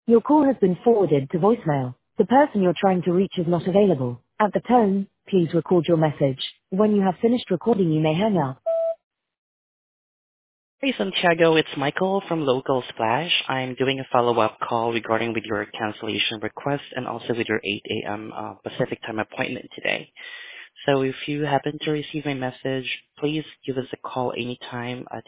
Your call has been forwarded to voicemail. The person you're trying to reach is not available. At the tone, please record your message. When you have finished recording, you may hang up. Hey, Santiago, it's Michael from Local Splash. I'm doing a follow-up call regarding with your cancellation request and also with your 8 a.m. Pacific time appointment today. So if you happen to receive my message, please give us a call anytime at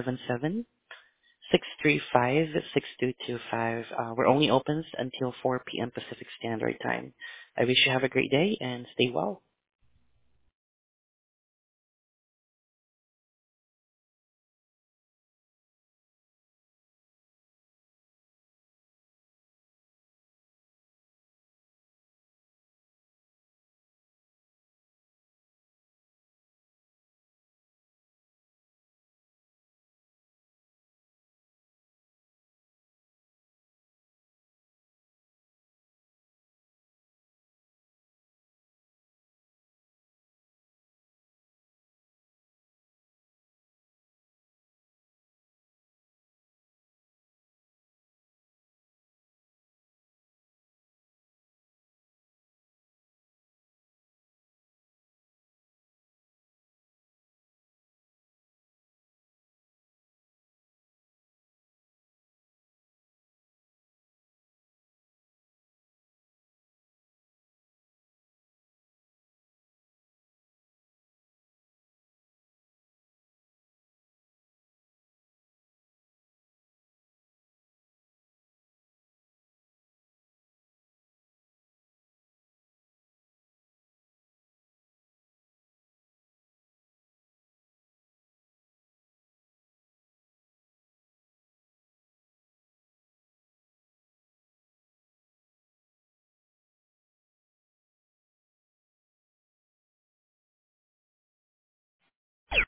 877-635-6225. We're only open until 4 p.m. Pacific Standard Time. I wish you have a great day and stay well.